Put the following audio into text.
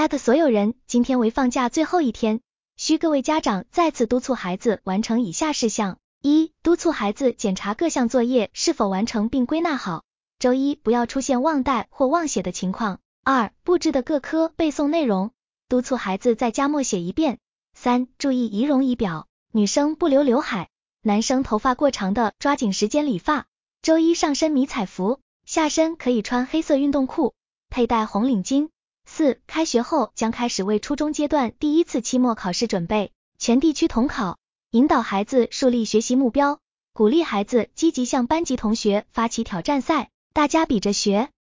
所有人，今天为放假最后一天，需各位家长再次督促孩子完成以下事项：一、督促孩子检查各项作业是否完成并归纳好，周一不要出现忘带或忘写的情况。二、布置的各科背诵内容，督促孩子在家默写一遍。三、注意仪容仪表，女生不留刘海，男生头发过长的抓紧时间理发。周一上身迷彩服，下身可以穿黑色运动裤，佩戴红领巾。四、开学后将开始为初中阶段第一次期末考试准备，全地区统考，引导孩子树立学习目标，鼓励孩子积极向班级同学发起挑战赛，大家比着学。